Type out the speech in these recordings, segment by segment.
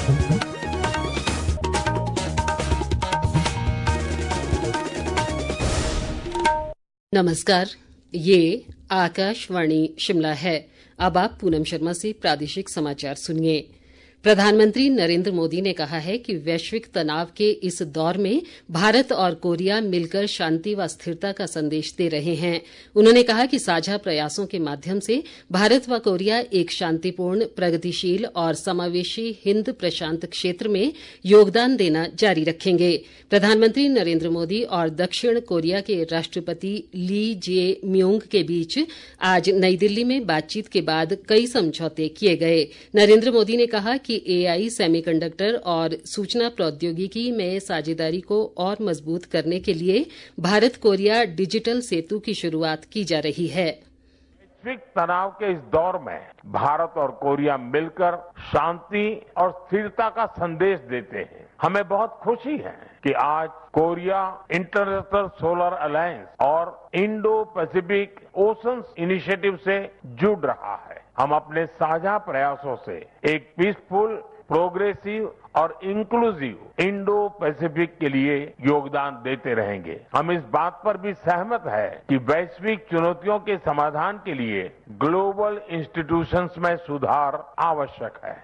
नमस्कार, ये आकाशवाणी शिमला है। अब आप पूनम शर्मा से प्रादेशिक समाचार सुनिए। प्रधानमंत्री नरेंद्र मोदी ने कहा है कि वैश्विक तनाव के इस दौर में भारत और कोरिया मिलकर शांति व स्थिरता का संदेश दे रहे हैं। उन्होंने कहा कि साझा प्रयासों के माध्यम से भारत व कोरिया एक शांतिपूर्ण, प्रगतिशील और समावेशी हिंद प्रशांत क्षेत्र में योगदान देना जारी रखेंगे। प्रधानमंत्री नरेंद्र मोदी और दक्षिण कोरिया के राष्ट्रपति ली जे म्यूंग के बीच आज नई दिल्ली में बातचीत के बाद कई समझौते किए गए। नरेंद्र मोदी ने कहा कि एआई, सेमीकंडक्टर और सूचना प्रौद्योगिकी में साझेदारी को और मजबूत करने के लिए भारत कोरिया डिजिटल सेतु की शुरुआत की जा रही है। वैश्विक तनाव के इस दौर में भारत और कोरिया मिलकर शांति और स्थिरता का संदेश देते हैं। हमें बहुत खुशी है कि आज कोरिया इंटरनेशनल सोलर अलायंस और इंडो पैसिफिक ओशंस इनिशिएटिव से जुड़ रहा है। हम अपने साझा प्रयासों से एक पीसफुल, प्रोग्रेसिव और इंक्लूसिव इंडो पैसिफिक के लिए योगदान देते रहेंगे। हम इस बात पर भी सहमत है कि वैश्विक चुनौतियों के समाधान के लिए ग्लोबल इंस्टीट्यूशंस में सुधार आवश्यक है।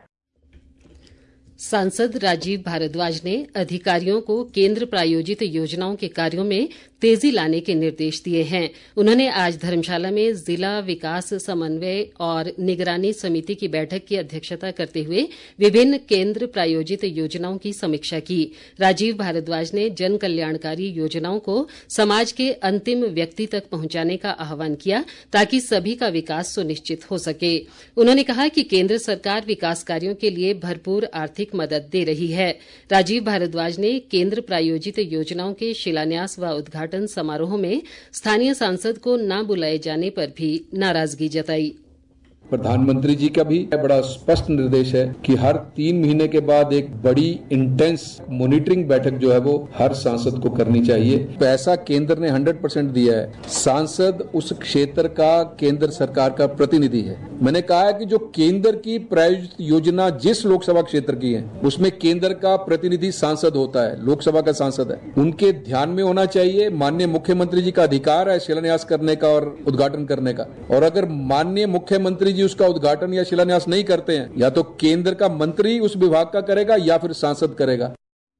सांसद राजीव भारद्वाज ने अधिकारियों को केंद्र प्रायोजित योजनाओं के कार्यों में तेजी लाने के निर्देश दिए हैं। उन्होंने आज धर्मशाला में जिला विकास समन्वय और निगरानी समिति की बैठक की अध्यक्षता करते हुए विभिन्न केंद्र प्रायोजित योजनाओं की समीक्षा की। राजीव भारद्वाज ने जन कल्याणकारी योजनाओं को समाज के अंतिम व्यक्ति तक पहुंचाने का आह्वान किया ताकि सभी का विकास सुनिश्चित हो सके। उन्होंने कहा कि केंद्र सरकार विकास कार्यों के लिए भरपूर आर्थिक मदद दे रही है। राजीव भारद्वाज ने केंद्र प्रायोजित योजनाओं के शिलान्यास व उद्घाटन समारोह में स्थानीय सांसद को न बुलाए जाने पर भी नाराजगी जताई। प्रधानमंत्री जी का भी बड़ा स्पष्ट निर्देश है कि हर 3 महीने के बाद एक बड़ी इंटेंस मॉनिटरिंग बैठक जो है वो हर सांसद को करनी चाहिए। पैसा केंद्र ने 100% दिया है। सांसद उस क्षेत्र का केंद्र सरकार का प्रतिनिधि है। मैंने कहा है कि जो केंद्र की प्रायोजित योजना जिस लोकसभा क्षेत्र की है उसमें केंद्र का प्रतिनिधि सांसद होता है, लोकसभा का सांसद है। उनके ध्यान में होना चाहिए, माननीय मुख्यमंत्री जी का अधिकार है शिलान्यास करने का और उद्घाटन करने का। और अगर माननीय मुख्यमंत्री उसका उद्घाटन या शिलान्यास नहीं करते हैं, या तो केंद्र का मंत्री उस विभाग का करेगा या फिर सांसद करेगा।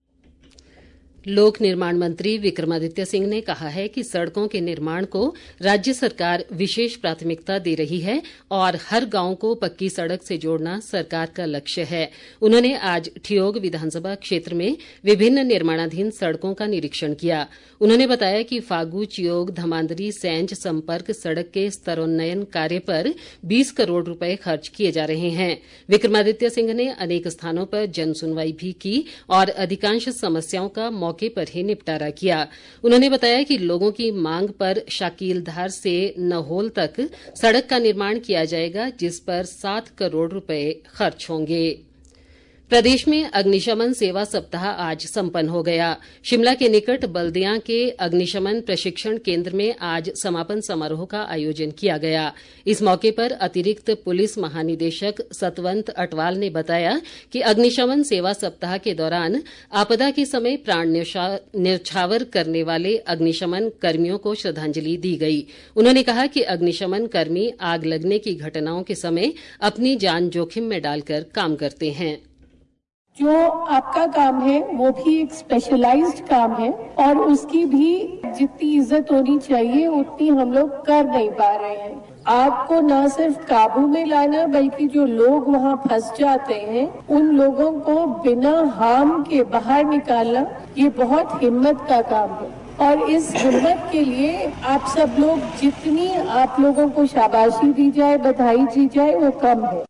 लोक निर्माण मंत्री विक्रमादित्य सिंह ने कहा है कि सड़कों के निर्माण को राज्य सरकार विशेष प्राथमिकता दे रही है और हर गांव को पक्की सड़क से जोड़ना सरकार का लक्ष्य है। उन्होंने आज ठियोग विधानसभा क्षेत्र में विभिन्न निर्माणाधीन सड़कों का निरीक्षण किया। उन्होंने बताया कि फागू, चियोग, धमांदरी, सैंज संपर्क सड़क के स्तरोन्नयन कार्य पर 20 करोड़ रुपए खर्च किए जा रहे हैं। विक्रमादित्य सिंह ने अनेक स्थानों पर जन सुनवाई भी की और अधिकांश समस्याओं का मौके पर ही निपटारा किया। उन्होंने बताया कि लोगों की मांग पर शाकीलधार से नहोल तक सड़क का निर्माण किया जाएगा, जिस पर 7 करोड़ रुपए खर्च होंगे। प्रदेश में अग्निशमन सेवा सप्ताह आज संपन्न हो गया। शिमला के निकट बल्दियां के अग्निशमन प्रशिक्षण केंद्र में आज समापन समारोह का आयोजन किया गया। इस मौके पर अतिरिक्त पुलिस महानिदेशक सतवंत अटवाल ने बताया कि अग्निशमन सेवा सप्ताह के दौरान आपदा के समय प्राण न्यौछावर करने वाले अग्निशमन कर्मियों को श्रद्धांजलि दी गई। उन्होंने कहा कि अग्निशमन कर्मी आग लगने की घटनाओं के समय अपनी जान जोखिम में डालकर काम करते हैं। जो आपका काम है वो भी एक स्पेशलाइज्ड काम है और उसकी भी जितनी इज्जत होनी चाहिए उतनी हम लोग कर नहीं पा रहे हैं। आग को न सिर्फ काबू में लाना बल्कि जो लोग वहाँ फंस जाते हैं उन लोगों को बिना हार्म के बाहर निकालना, ये बहुत हिम्मत का काम है। और इस हिम्मत के लिए आप सब लोग, जितनी आप लोगों को शाबाशी दी जाए, बधाई दी जाए, वो कम है।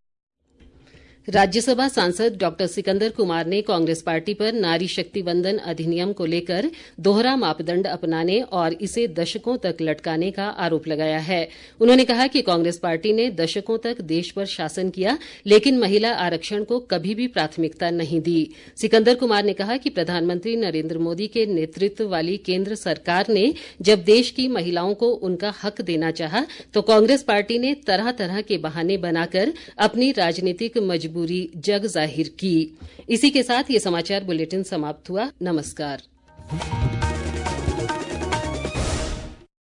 राज्यसभा सांसद डॉ सिकंदर कुमार ने कांग्रेस पार्टी पर नारी शक्ति वंदन अधिनियम को लेकर दोहरा मापदंड अपनाने और इसे दशकों तक लटकाने का आरोप लगाया है। उन्होंने कहा कि कांग्रेस पार्टी ने दशकों तक देश पर शासन किया, लेकिन महिला आरक्षण को कभी भी प्राथमिकता नहीं दी। सिकंदर कुमार ने कहा कि प्रधानमंत्री नरेंद्र मोदी के नेतृत्व वाली केंद्र सरकार ने जब देश की महिलाओं को उनका हक देना चाहा तो कांग्रेस पार्टी ने तरह तरह के बहाने बनाकर अपनी राजनीतिक मजबूरी मजबूरी जग जाहिर की। इसी के साथ ये समाचार बुलेटिन समाप्त हुआ। नमस्कार।